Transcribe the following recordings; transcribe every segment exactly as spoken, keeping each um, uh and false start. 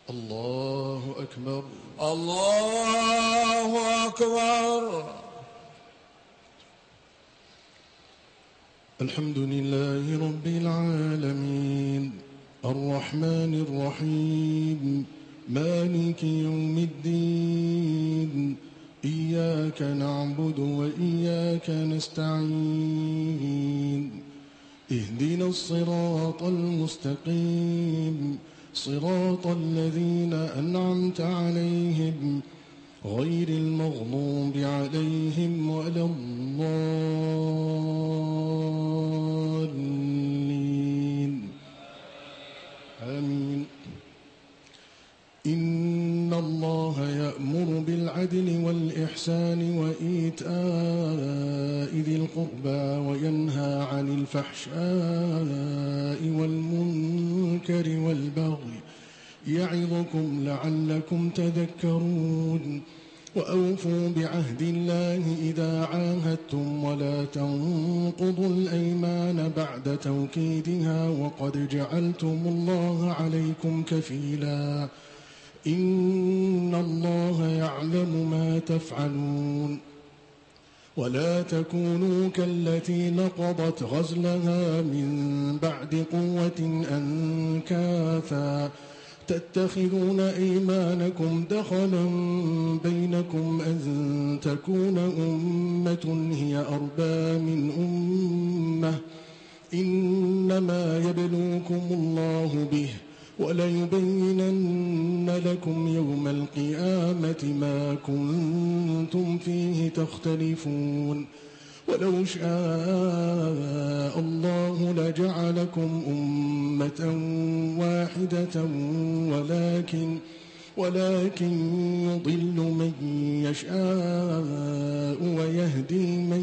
الله أكبر. الله أكبر. الحمد لله رب العالمين الرحمن الرحيم مالك يوم الدين إياك نعبد وإياك نستعين اهدنا الصراط المستقيم صراط الذين أنعمت عليهم غير المغضوب عليهم ولا الضالين آمين. إن الله يأمر بالعدل والإحسان وإيتاء ذي القربى وينهى عن الفحشاء والمنكر والبغي يعظكم لعلكم تذكرون. وأوفوا بعهد الله إذا عاهدتم ولا تنقضوا الأيمان بعد توكيدها وقد جعلتم الله عليكم كفيلا إن الله يعلم ما تفعلون. ولا تكونوا كالتي نقضت غزلها من بعد قوة أنكاثا تتخذون أيمانكم دخلا بينكم أن تكون أمة هي أربى من أمة إنما يبلوكم الله به وليبينن لكم يوم القيامة ما كنتم فيه تختلفون. ولو شاء الله لجعلكم أمة واحدة ولكن ولكن يضل من يشاء ويهدي من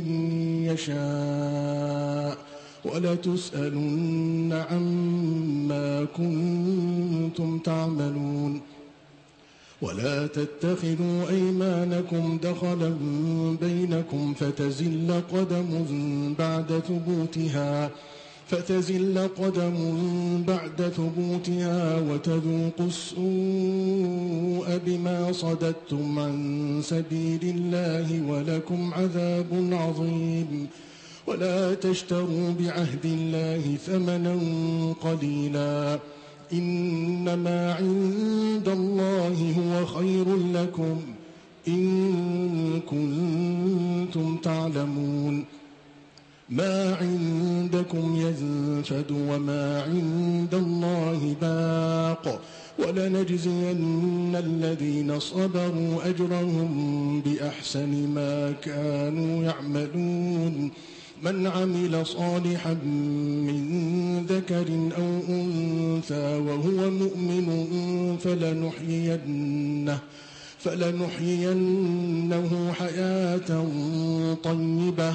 يشاء ولتسألن عما كنتم تعملون. ولا تتخذوا أيمانكم دخلا بينكم فتزل قدم بعد ثبوتها فتزل قدم بعد ثبوتها وتذوقوا السوء بما صددتم عن سبيل الله ولكم عذاب عظيم. ولا تشتروا بعهد الله ثمنا قليلا إنما عند الله هو خير لكم إن كنتم تعلمون. ما عندكم ينفد وما عند الله باق ولنجزين الذين صبروا أجرهم بأحسن ما كانوا يعملون. من عمل صالحا من ذكر أو أنثى وهو مؤمن فلنحيينه, فلنحيينه حياة طيبة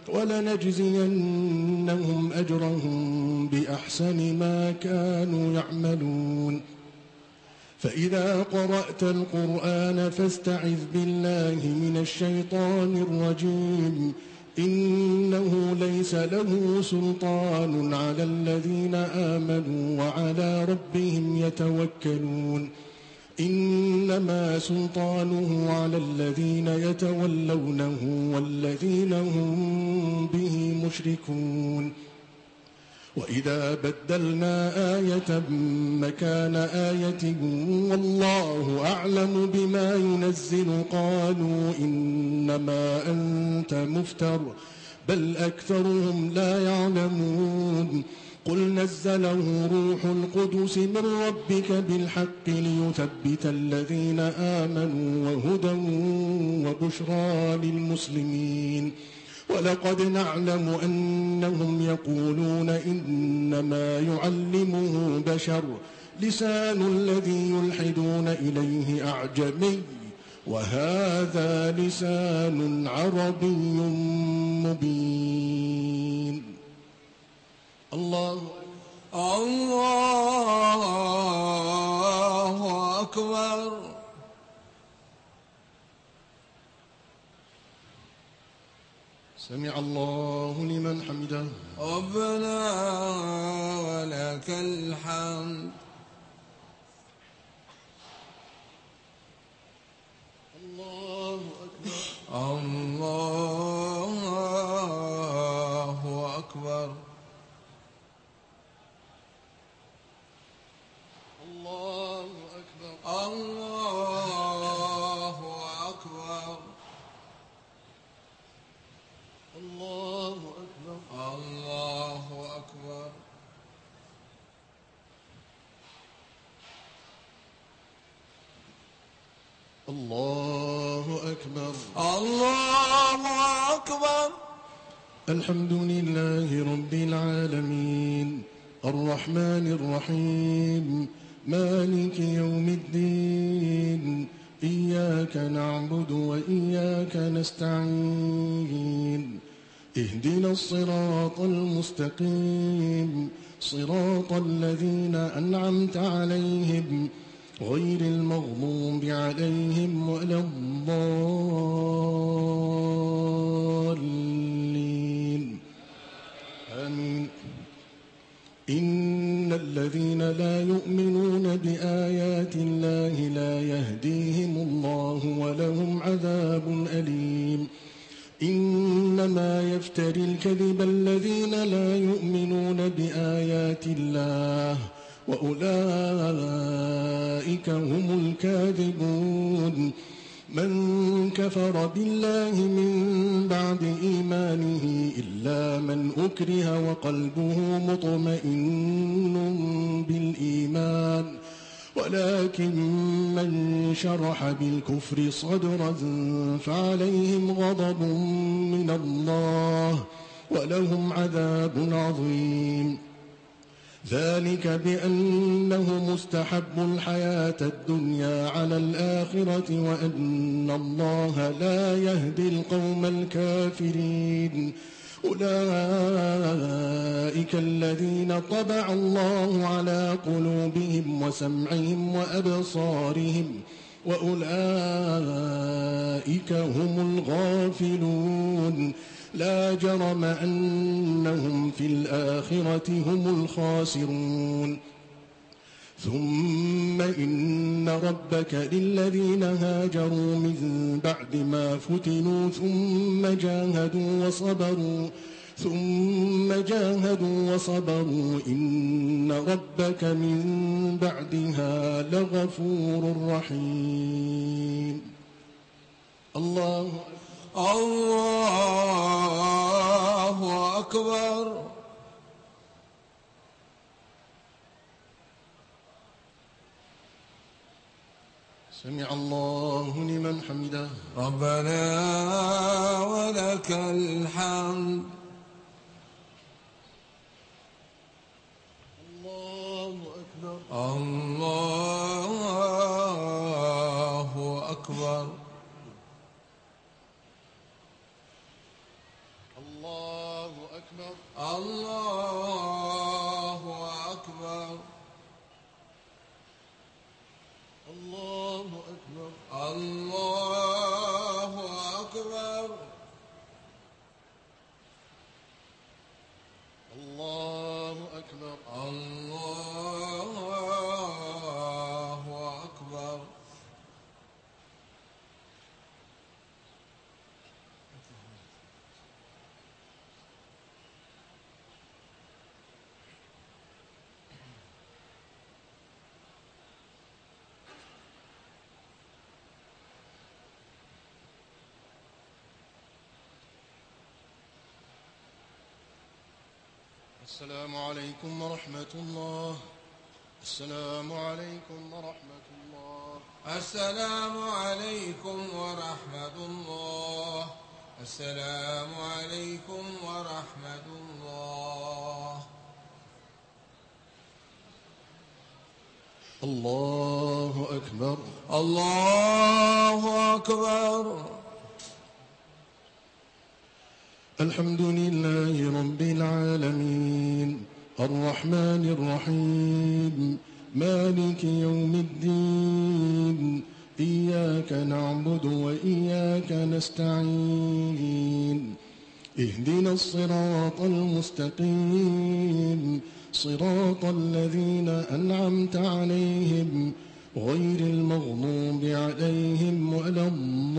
ولنجزينهم أجرهم بأحسن ما كانوا يعملون. فإذا قرأت القرآن فاستعذ بالله من الشيطان الرجيم إنه ليس له سلطان على الذين آمنوا وعلى ربهم يتوكلون. إنما سلطانه على الذين يتولونه والذين هم به مشركون. وإذا بدلنا آية مكان آية والله أعلم بما ينزل قالوا إنما أنت مفتر بل أكثرهم لا يعلمون. قل نزله روح القدس من ربك بالحق ليثبت الذين آمنوا وهدى وبشرى للمسلمين. ولقد نعلم أنهم يقولون إنما يعلمه بشر لسان الذي يلحدون إليه أعجمي وهذا لسان عربي مبين. الله الله أكبر. سمع الله لمن حمده. ربنا ولك الحمد. الله أكبر. الله أكبر. الحمد لله رب العالمين الرحمن الرحيم مالك يوم الدين إياك نعبد وإياك نستعين اهدنا الصراط المستقيم صراط الذين أنعمت عليهم غير المغضوب عليهم ولا الضالين آمين. إن الذين لا يؤمنون بآيات الله لا يهديهم الله ولهم عذاب أليم. إنما يفتري الكذب الذين لا يؤمنون بآيات الله وأولئك هم الكاذبون. من كفر بالله من بعد إيمانه إلا من أكره وقلبه مطمئن بالإيمان ولكن من شرح بالكفر صدرا فعليهم غضب من الله ولهم عذاب عظيم. ذلك بأنه مستحب الحياة الدنيا على الآخرة وأن الله لا يهدي القوم الكافرين. أولئك الذين طبع الله على قلوبهم وسمعهم وأبصارهم وأولئك هم الغافلون. لا جرم أنهم في الآخرة هم الخاسرون. ثم إن ربك للذين هاجروا من بعد ما فتنوا ثم جاهدوا وصبروا ثم جاهدوا وصبروا إن ربك من بعدها لغفور رحيم. الله الله أكبر. سمع الله لمن حمده. ربنا ولك الحمد. الله أكبر. الله أكبر. الله أكبر. الله أكبر. الله أكبر. الله أكبر. الله أكبر. الله أكبر. السلام عليكم ورحمة الله. السلام عليكم ورحمة الله. السلام عليكم ورحمة الله. السلام عليكم ورحمة الله. الله أكبر. الله أكبر. الحمد لله رب العالمين الرحمن الرحيم مالك يوم الدين إياك نعبد وإياك نستعين اهدنا الصراط المستقيم صراط الذين أنعمت عليهم غير المغضوب عليهم ولا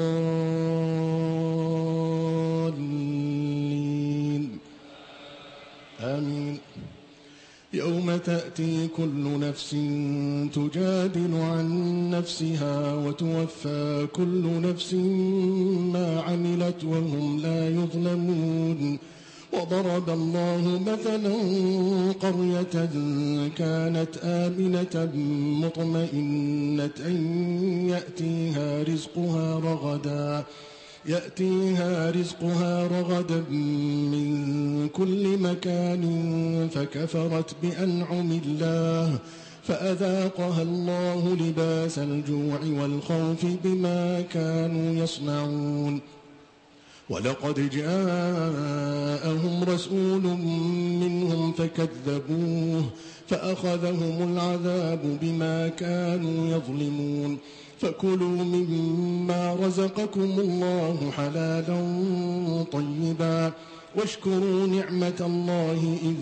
الضالين آمين. يوم تأتي كل نفس تجادل عن نفسها وتوفى كل نفس ما عملت وهم لا يظلمون وضرب الله مثلا قرية كانت آمنة مطمئنة يأتيها رزقها رغدا يأتيها رزقها رغدا من كل مكان فكفرت بأنعم الله فأذاقها الله لباس الجوع والخوف بما كانوا يصنعون ولقد جاءهم رسول منهم فكذبوه فأخذهم العذاب بما كانوا يظلمون فكلوا مما رزقكم الله حلالا طيبا واشكروا نعمة الله إذ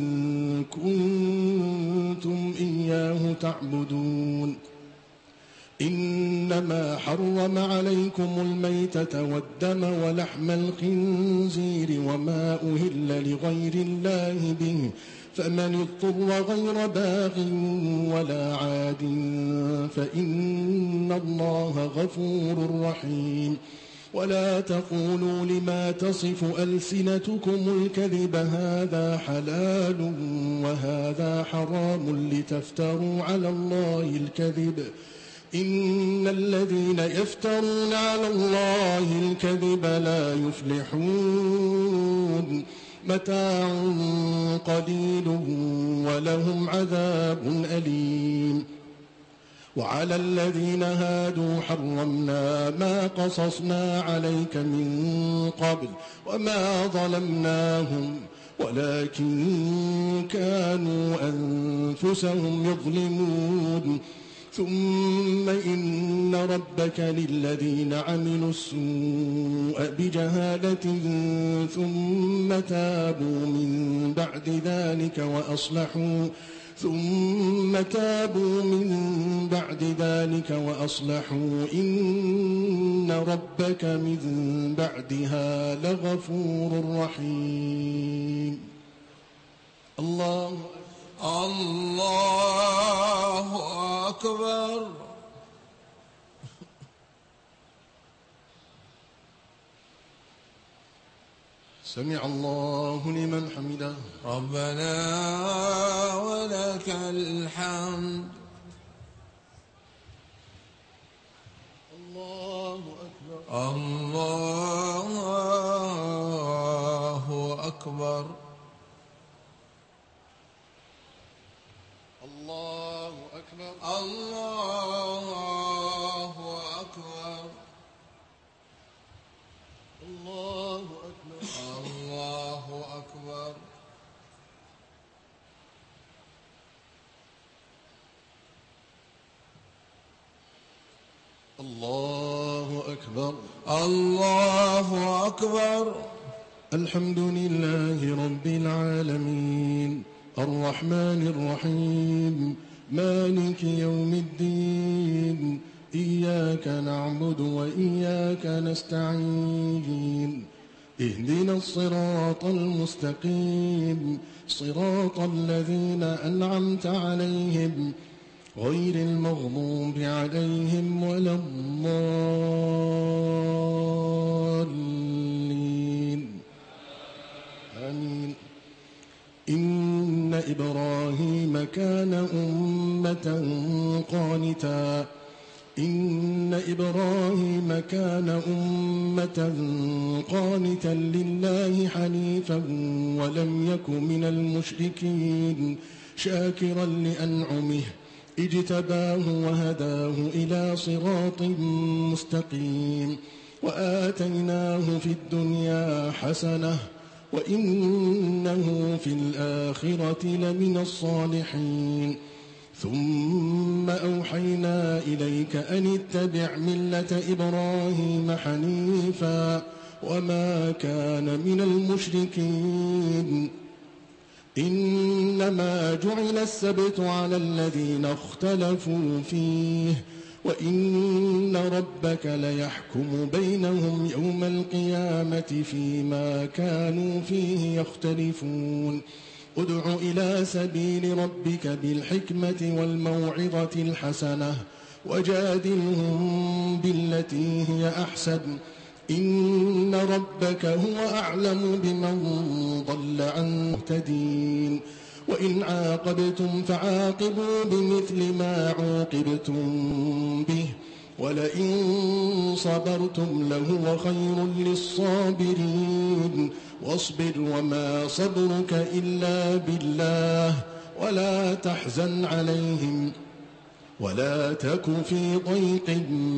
كنتم إياه تعبدون إنما حرم عليكم الميتة والدم ولحم الخنزير وما أهل لغير الله به فمن اضطر غير باغ ولا عاد فإن الله غفور رحيم ولا تقولوا لما تصف ألسنتكم الكذب هذا حلال وهذا حرام لتفتروا على الله الكذب إن الذين يفترون على الله الكذب لا يفلحون متاع قليل ولهم عذاب أليم وعلى الذين هادوا حرمنا ما قصصنا عليك من قبل وما ظلمناهم ولكن كانوا أنفسهم يظلمون ثم إن ربك للذين عملوا السوء بجهالة ثم تابوا من بعد ذلك وأصلحوا ثم تابوا من بعد ذلك وأصلحوا إن ربك من بعدها لغفور رحيم. الله الله أكبر. سمع الله لمن حمده. ربنا ولك الحمد. الله أكبر. الله أكبر. الله أكبر. الله أكبر. الله أكبر. الله أكبر. الله أكبر. الله أكبر. الحمد لله رب العالمين الرحمن الرحيم مالك يوم الدين إياك نعبد وإياك نستعين اهدنا الصراط المستقيم صراط الذين أنعمت عليهم غير المغضوب عليهم ولا الضالين آمين. إن إبراهيم كان أمة قانتا إن إبراهيم كان أمة قانتا لله حنيفا ولم يك من المشركين شاكرا لأنعمه اجتباه وهداه إلى صراط مستقيم وآتيناه في الدنيا حسنة وإنه في الآخرة لمن الصالحين ثم أوحينا إليك أن اتبع ملة إبراهيم حنيفا وما كان من المشركين إنما جعل السبت على الذين اختلفوا فيه وإن ربك ليحكم بينهم يوم القيامة فيما كانوا فيه يختلفون ادع إلى سبيل ربك بالحكمة والموعظة الحسنة وجادلهم بالتي هي أحسن إن ربك هو أعلم بمن ضل عن مهتدين وإن عاقبتم فعاقبوا بمثل ما عوقبتم به ولئن صبرتم لهو خير للصابرين واصبر وما صبرك إلا بالله ولا تحزن عليهم ولا تك في ضيق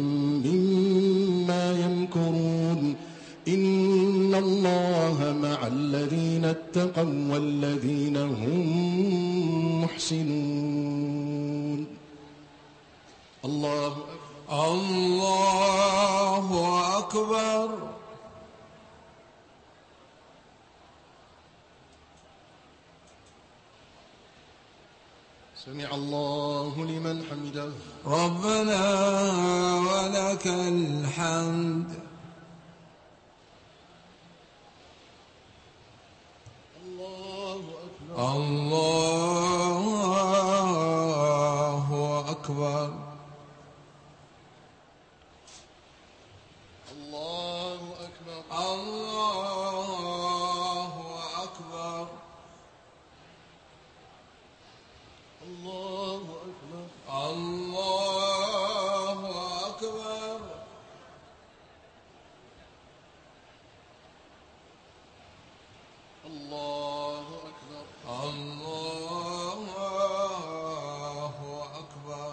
مما يمكرون إن الله مع الذين اتقوا والذين هم محسنون. الله أكبر. الله أكبر. سمع الله لمن حمده. ربنا ولك الحمد. الله أكبر. الله أكبر. الله أكبر. الله أكبر. الله أكبر. الله أكبر. الله أكبر. الله أكبر.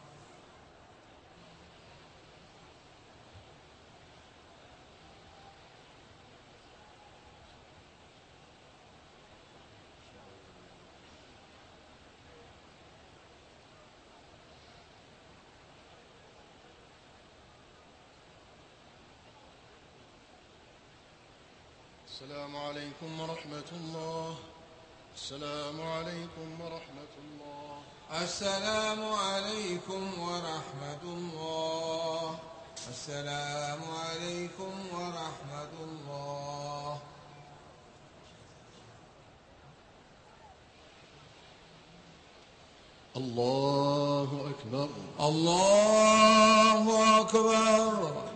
السلام عليكم ورحمة الله. السلام عليكم ورحمة الله. السلام عليكم ورحمة الله. السلام عليكم ورحمة الله. الله أكبر. الله أكبر.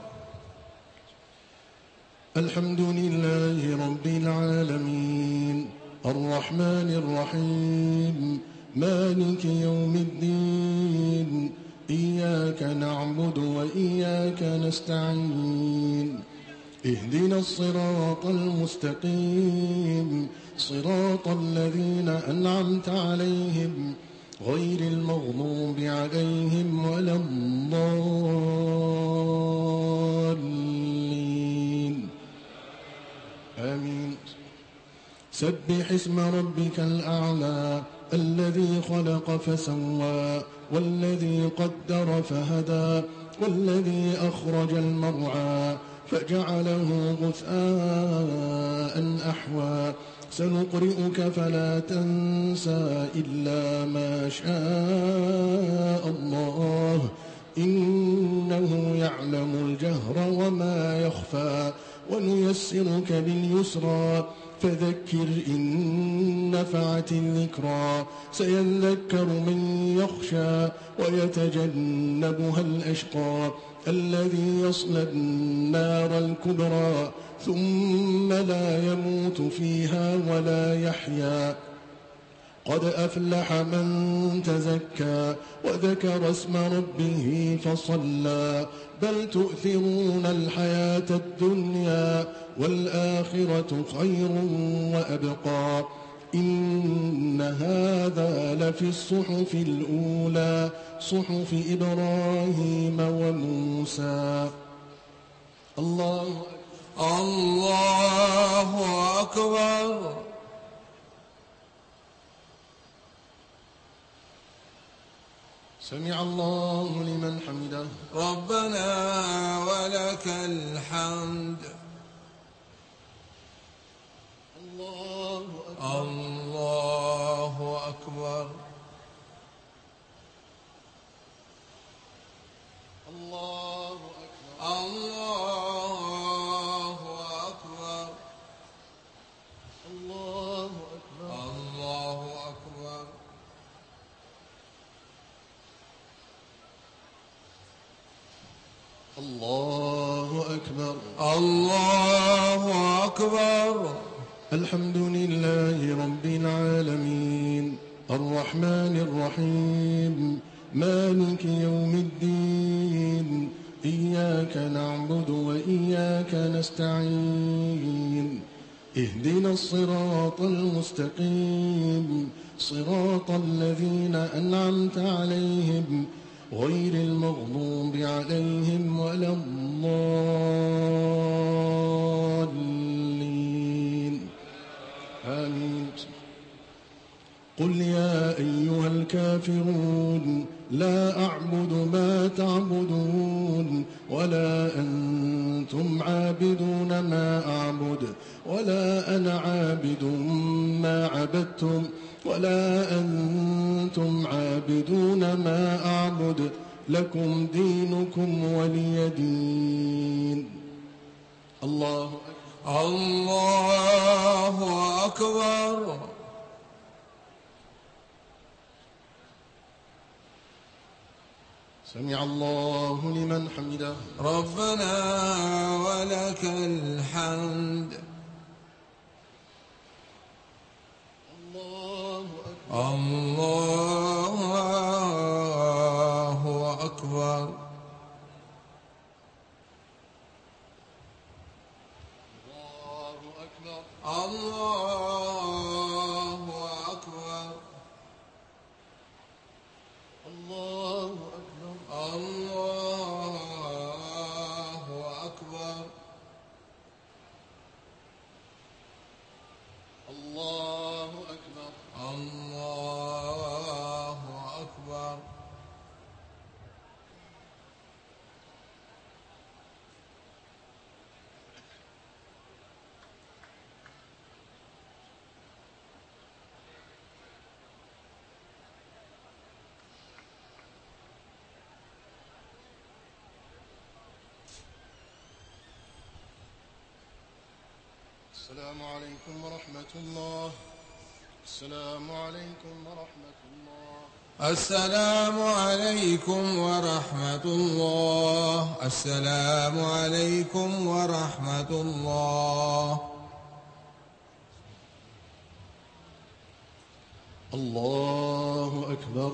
الحمد لله رب العالمين الرحمن الرحيم مالك يوم الدين إياك نعبد وإياك نستعين اهدنا الصراط المستقيم صراط الذين أنعمت عليهم غير المغضوب عليهم ولا الضالين آمين. سبح اسم ربك الأعلى الذي خلق فسوى والذي قدر فهدى والذي أخرج المرعى فجعله غثاء أحوى سنقرئك فلا تنسى إلا ما شاء الله إنه يعلم الجهر وما يخفى ونيسرك باليسرى فذكر إن نفعت الذكرى سيذكر من يخشى ويتجنبها الأشقى الذي يصلى النار الكبرى ثم لا يموت فيها ولا يحيا قد أفلح من تزكى وذكر اسم ربه فصلى بل تؤثرون الحياة الدنيا والآخرة خير وأبقى إن هذا لفي الصحف الأولى صحف إبراهيم وموسى. الله الله أكبر. سمع الله لمن حمده. ربنا ولك الحمد. الله أكبر. الله أكبر. الله أكبر. الله أكبر. الله أكبر. الله أكبر. الله أكبر. الله أكبر. الحمد لله رب العالمين الرحمن الرحيم مالك يوم الدين إياك نعبد وإياك نستعين اهدنا الصراط المستقيم صراط الذين أنعمت عليهم غير المغضوب عليهم ولا الضالين آمين. قل يا أيها الكافرون لا أعبد ما تعبدون ولا أنتم عابدون ما أعبد ولا أنا عابد ما عبدتم ولا أنتم عابدون ما أعبد لكم دينكم ولي دين. الله أكبر. الله أكبر. سمع الله لمن حمده. ربنا ولك الحمد. الله أكبر. الله أكبر. الله أكبر. الله أكبر. الله أكبر. الله أكبر. الله أكبر. الله أكبر. السلام عليكم ورحمة الله. السلام عليكم ورحمة الله. السلام عليكم ورحمة الله. السلام عليكم ورحمة الله. الله أكبر.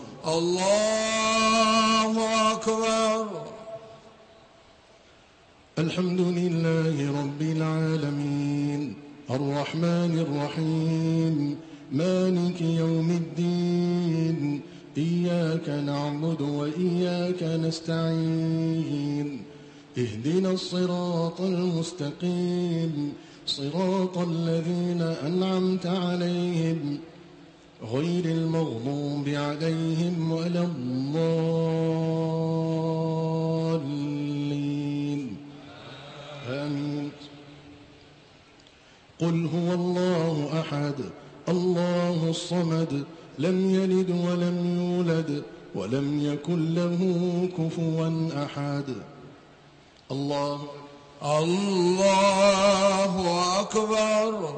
الله أكبر. الحمد لله رب العالمين الرحمن الرحيم مالك يوم الدين إياك نعبد وإياك نستعين اهدنا الصراط المستقيم صراط الذين أنعمت عليهم غير المغضوب عليهم ولا الضالين آمين. قل هو الله أحد الله الصمد لم يلد ولم يولد ولم يكن له كفوا أحد. الله الله أكبر.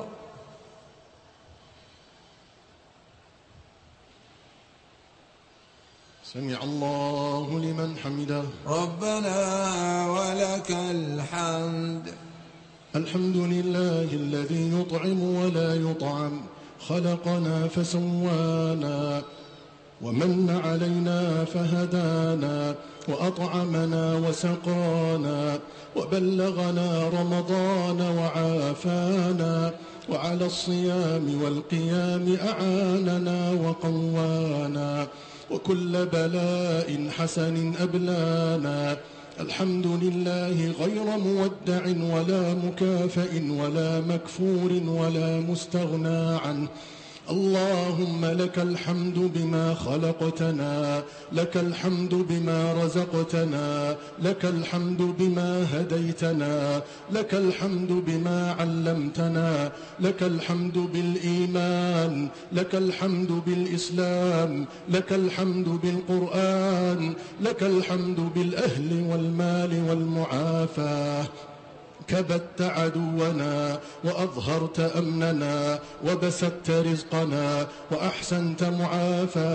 سمع الله لمن حمده. ربنا ولك الحمد. الحمد لله الذي يطعم ولا يطعم خلقنا فسوانا ومن علينا فهدانا وأطعمنا وسقانا وبلغنا رمضان وعافانا وعلى الصيام والقيام أعاننا وقوانا وكل بلاء حسن أبلانا. الحمد لله غير مودع ولا مكافئ ولا مكفور ولا مستغنى عنه. اللهم لك الحمد بما خلقتنا لك الحمد بما رزقتنا لك الحمد بما هديتنا لك الحمد بما علمتنا لك الحمد بالإيمان لك الحمد بالإسلام لك الحمد بالقرآن لك الحمد بالأهل والمال والمعافاة. كبت عدونا وأظهرت أمننا وبسطت رزقنا وأحسنت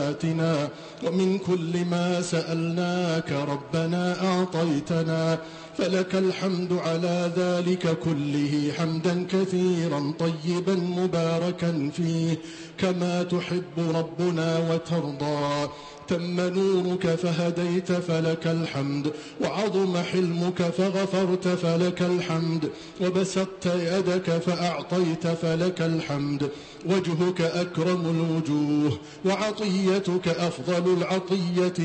معافاتنا ومن كل ما سألناك ربنا أعطيتنا فلك الحمد على ذلك كله حمدا كثيرا طيبا مباركا فيه كما تحب ربنا وترضى. تم نورك فهديت فلك الحمد، وعظم حلمك فغفرت فلك الحمد، وبسطت يدك فأعطيت فلك الحمد. وجهك أكرم الوجوه، وعطيتك أفضل العطية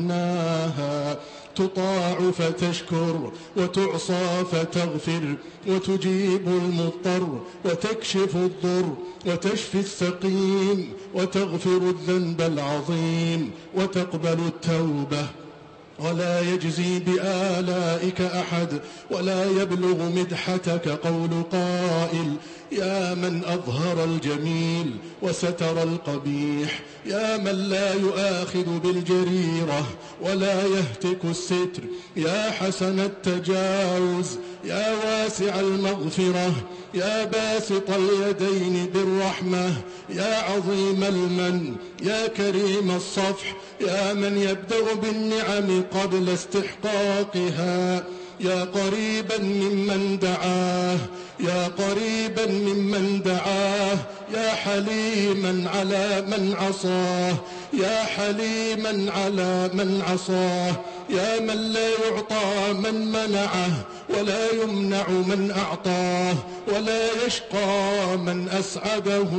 وأهناها. تطاع فتشكر، وتعصى فتغفر، وتجيب المضطر، وتكشف الضر، وتشفي السقيم، وتغفر الذنب العظيم، وتقبل التوبة. ولا يجزي بآلائك أحد، ولا يبلغ مدحتك قول قائل: يا من أظهر الجميل وستر القبيح، يا من لا يؤاخذ بالجريرة ولا يهتك الستر، يا حسن التجاوز، يا واسع المغفرة، يا باسط اليدين بالرحمة، يا عظيم المن، يا كريم الصفح، يا من يبدأ بالنعم قبل استحقاقها، يا قريبا ممن دعاه، يا قريبا ممن دعاه، يا حليما على من عصاه، يا حليما على من عصاه، يا من لا يعطى من منعه، ولا يمنع من أعطاه، ولا يشقى من أسعده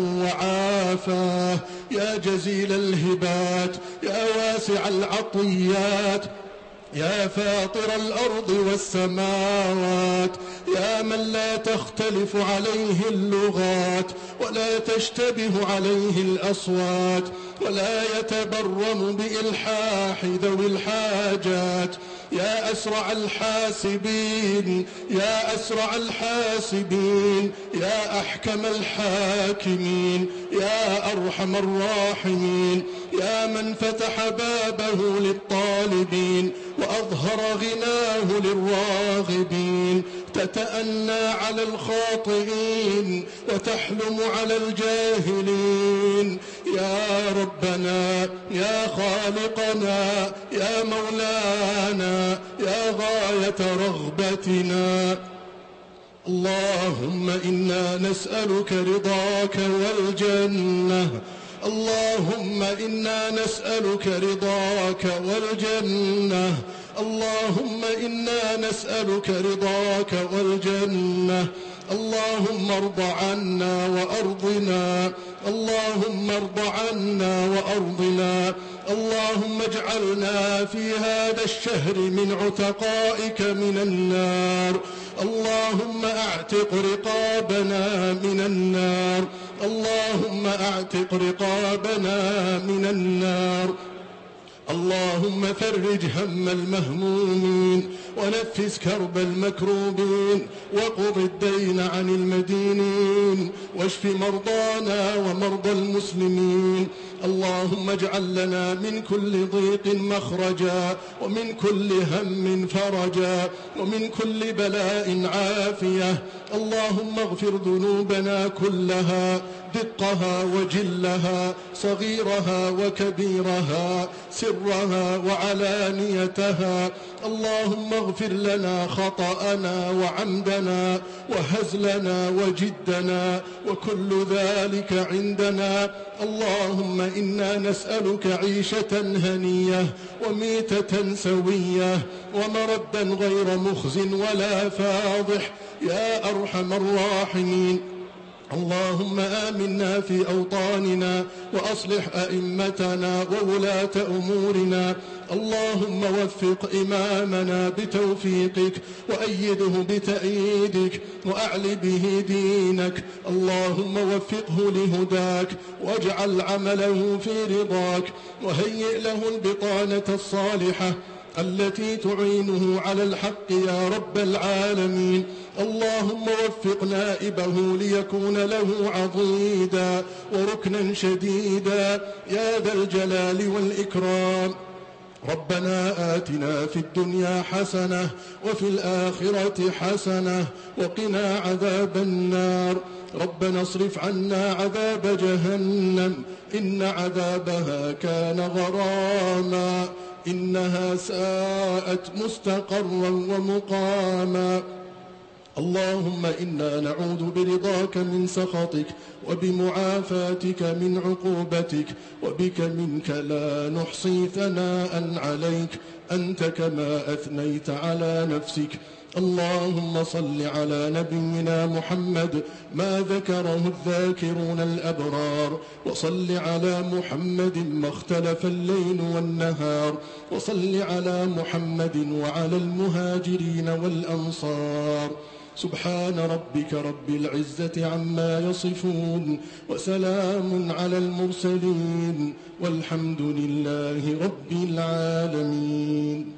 وعافاه. يا جزيل الهبات، يا واسع العطيات، يا فاطر الأرض والسماوات، يا من لا تختلف عليه اللغات، ولا تشتبه عليه الأصوات، ولا يتبرم بإلحاح ذوي الحاجات. يا أسرع الحاسبين، يا أسرع الحاسبين، يا أحكم الحاكمين، يا أرحم الراحمين، يا من فتح بابه للطالبين وأظهر غناه للراغبين. تتأنى على الخاطئين وتحلم على الجاهلين. يا ربنا، يا خالقنا، يا مولانا، يا غاية رغبتنا، اللهم إنا نسألك رضاك والجنة، اللهم إنا نسألك رضاك والجنة، اللهم إنا نسألك رضاك والجنة. اللهم ارض عنا وأرضنا، اللهم ارض عنا وأرضنا. اللهم اجعلنا في هذا الشهر من عتقائك من النار. اللهم اعتق رقابنا من النار، اللهم اعتق رقابنا من النار. اللهم فرج هم المهمومين، ونفس كرب المكروبين، وقض الدين عن المدينين، واشف مرضانا ومرضى المسلمين. اللهم اجعل لنا من كل ضيق مخرجا، ومن كل هم فرجا، ومن كل بلاء عافية. اللهم اغفر ذنوبنا كلها، دقها وجلها، صغيرها وكبيرها، سرها وعلانيتها. اللهم اغفر لنا خطأنا وعمدنا وهزلنا وجدنا وكل ذلك عندنا. اللهم إنا نسألك عيشة هنية، وميتة سوية، ومردا غير مخز ولا فاضح يا أرحم الراحمين. اللهم آمنا في أوطاننا، وأصلح أئمتنا وولاة أمورنا. اللهم وفق إمامنا بتوفيقك، وأيده بتأييدك، وأعل به دينك. اللهم وفقه لهداك، واجعل عمله في رضاك، وهيئ له البطانة الصالحة التي تعينه على الحق يا رب العالمين. اللهم وفق نائبه ليكون له عضيدا وركنا شديدا يا ذا الجلال والإكرام. ربنا آتنا في الدنيا حسنة، وفي الآخرة حسنة، وقنا عذاب النار. ربنا اصرف عنا عذاب جهنم، إن عذابها كان غراما، إنها ساءت مستقرا ومقاما. اللهم إنا نعوذ برضاك من سخطك وبمعافاتك من عقوبتك، وبك منك لا نحصي ثناء عليك أنت كما أثنيت على نفسك. اللهم صل على نبينا محمد ما ذكره الذاكرون الأبرار، وصل على محمد ما اختلف الليل والنهار، وصل على محمد وعلى المهاجرين والأنصار. سبحان ربك رب العزة عما يصفون، وسلام على المرسلين، والحمد لله رب العالمين.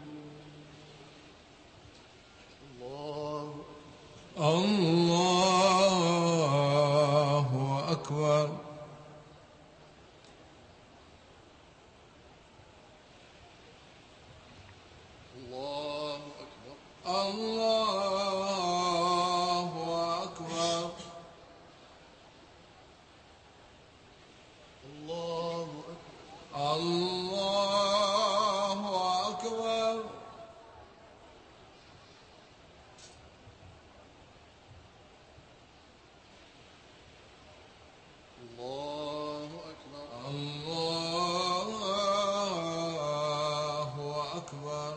الله أكبر. الله أكبر. الله أكبر. الله أكبر. الله أكبر. الله أكبر. الله أكبر.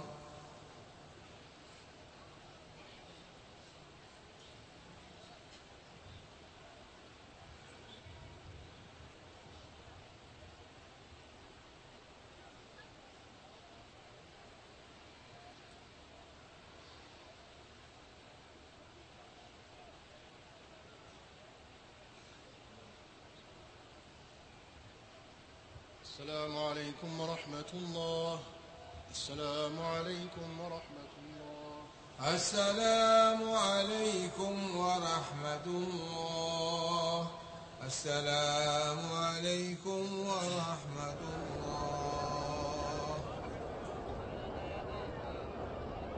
السلام عليكم ورحمة الله. السلام عليكم ورحمة الله. السلام عليكم ورحمة الله. السلام عليكم ورحمة الله.